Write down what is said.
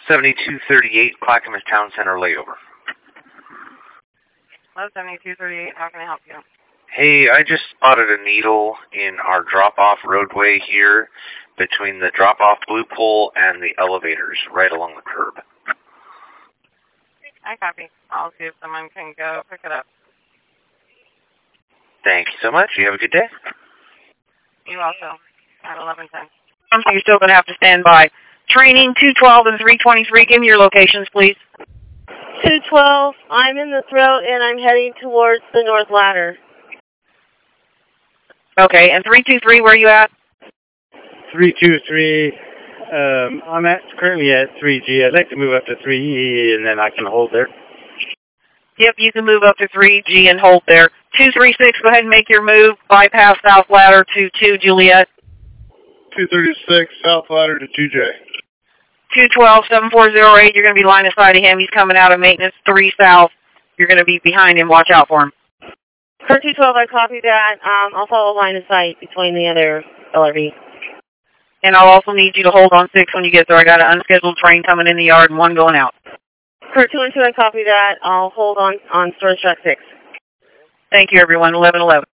7238 Clackamas Town Center layover. Hello, 7238. How can I help you? Hey, I just spotted a needle in our drop-off roadway here between the drop-off blue pole and the elevators right along the curb. I copy. I'll see if someone can go pick it up. Thank you so much. You have a good day. You also. At 11:10. You're still going to have to stand by. Training 212 and 323. Give me your locations, please. 212. I'm in the throat and I'm heading towards the north ladder. Okay, and 323, where are you at? 323. I'm currently at 3G. I'd like to move up to 3E and then I can hold there. Yep, you can move up to 3G and hold there. 236, go ahead and make your move. Bypass South Ladder to 2 Juliet. 236, South Ladder to 2J. 212, 7408, you're going to be line of sight of him. He's coming out of maintenance 3 South. You're going to be behind him. Watch out for him. For 212, I copy that. I'll follow line of sight between the other LRV. And I'll also need you to hold on 6 when you get there. I got an unscheduled train coming in the yard and one going out. For 212, I copy that. I'll hold on storage track 6. Thank you, everyone. 1111.